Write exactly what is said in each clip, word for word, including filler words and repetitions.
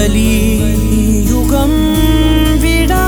வலியுகம் விடா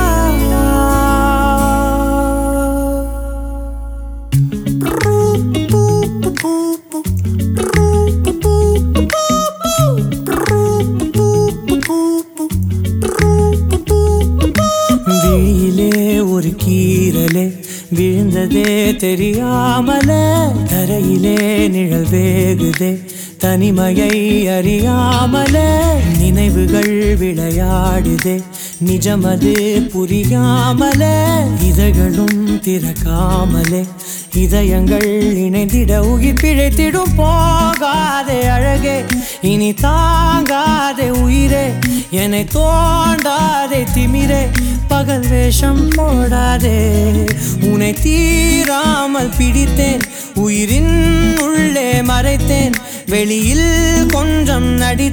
விழியிலே ஒரு கீறலே விழுந்ததே தெரியாமலே தரையிலே நிழல் வேகுதே தனிமையை அறியாமலே நினைவுகள் விளையாடுதே நிஜமது புரியாமலே இதழ்களும் திறக்காமலே இதயங்கள் இணைந்திட உயிர் பிழைத்திடும் போகாதே அழகே இனி தாங்காதே உயிரே என்னை தோண்டாதே திமிரே பகல் வேஷம் போடாதே உன்னை தீராமல் பிடித்தேன் உயிரின் உள்ளே மறைத்தேன் வெளியில் கொஞ்சம்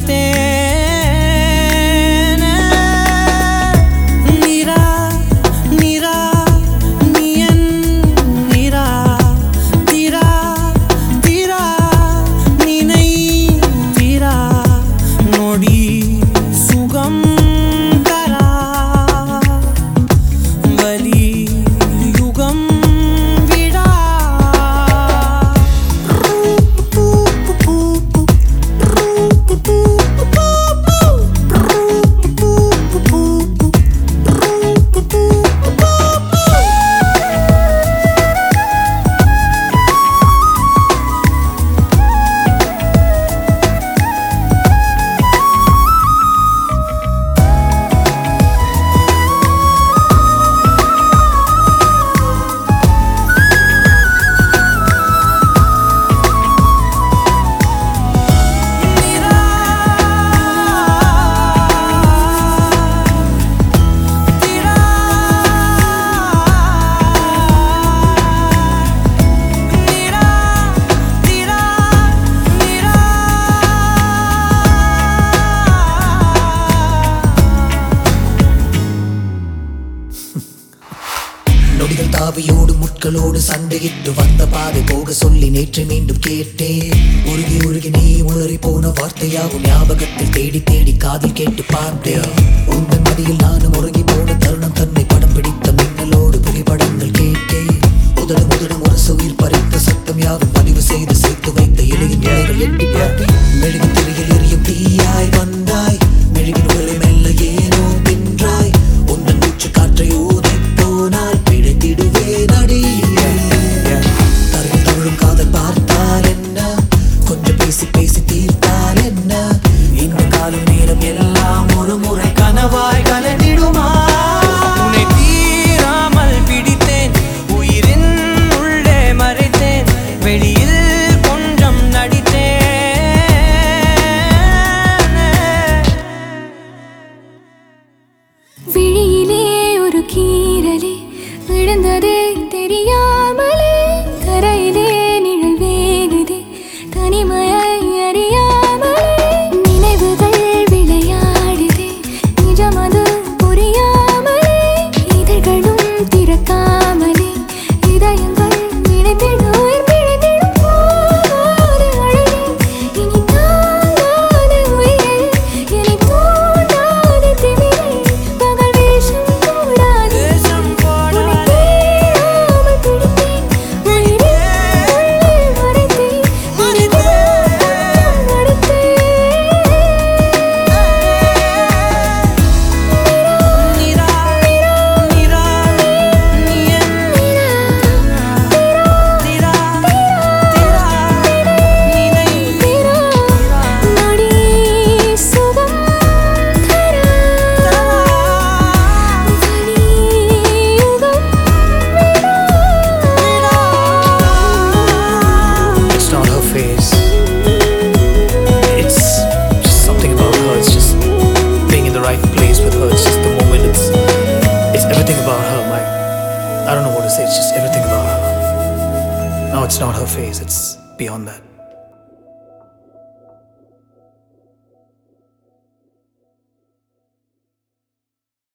நடித்தேன் நிரா நிரா நீயன் நிரா தீரா தீரா நினை தீரா நொடி சுகம் தரா வலி யுகம் நொடிகள் தாவியோடு முட்களோடு சண்டையிட்டு வந்த பாதை போக சொல்லி நேற்று மீண்டும் கேட்டேன் உருகி உருகி நீ உளறி போன வார்த்தையாகும் ஞாபகத்தில் தேடி தேடி காதில் கேட்டு பார்த்தேன் உங்கள் மடியில் நானும் உறங்கி போன தருணம் தன்னை படம் பிடித்த மின்னலோடு புகைப்படங்கள் கேட்டேன் உதடு முதலும் ஒரு உயிர் பறித்த சத்தம் யாவும் பதிவு செய்து சேர்த்து வைத்த இலையின் இலைகள் எட்டி பார்த்தேன் மெழுகு திரையில் எரியும் தீயாய் வந்தாய் மெழுகின் உகளை மெல்ல ஏனோ வென்றாய் உந்தன் மூச்சு காற்றை ஊதி போனால் காதல் பார்த்தால் என்ன கொஞ்சம் பேசி பேசி தீர்த்தால் என்ன இந்த காலம் நேரம் எல்லாம் ஒரு முறை கனவாய் கலந்திடுமா உன்னை தீராமல் பிடித்தேன் உயிரின் உள்ளே மறைத்தேன் வெளியில் கொஞ்சம் நடித்தேன் விழியிலே ஒரு கீறலே விழுந்ததே தெரியாமலே தரையிலே நிழல் வேகுதே தனிமையை அறியாமலே நினைவுகள் விளையாடுதே நிஜமது புரியாமலே இதழ்களும் திறக்காமலே இதயங்கள் இணைந்திட உயிர் பிழைத்திடும் போகாதே அழகே இனி தாங்காதே உயிரே என்னை தோண்டாதே திமிரே பகல் வேஷம் போடாதே I don't know what to say, it's just everything about her. No, it's not her face, it's beyond that.